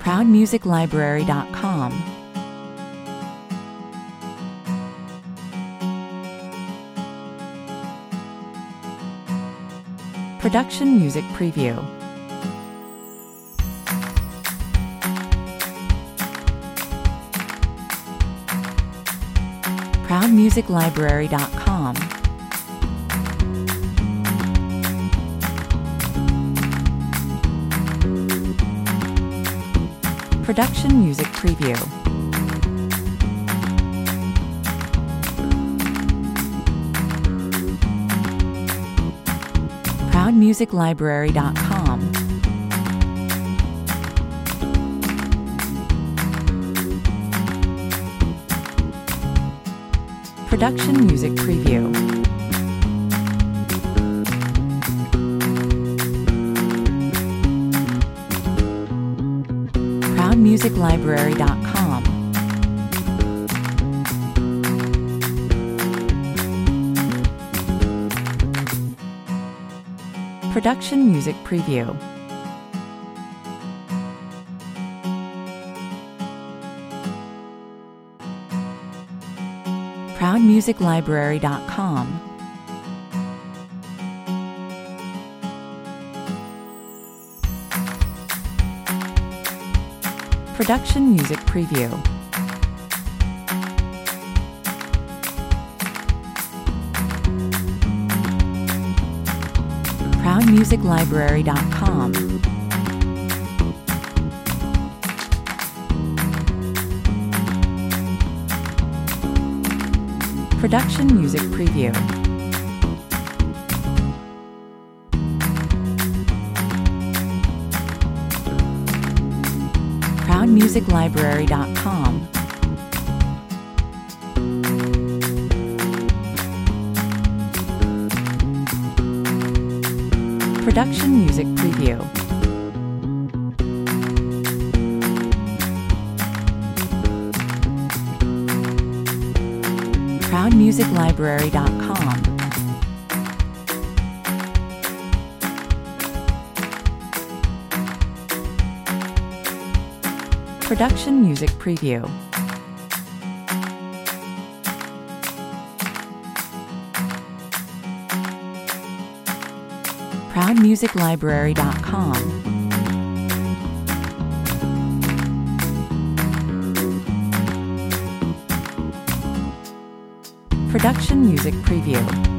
ProudMusicLibrary.com. Production Music Preview. ProudMusicLibrary.com. Production Music Preview. ProudMusicLibrary.com. Production Music Preview. ProudMusicLibrary.com. Production Music Preview. ProudMusicLibrary.com. Production Music Preview. ProudMusicLibrary.com. Production Music Preview. ProudMusicLibrary.com. Production Music Preview. ProudMusicLibrary.com. Production Music Preview. ProudMusicLibrary.com. Production Music Preview.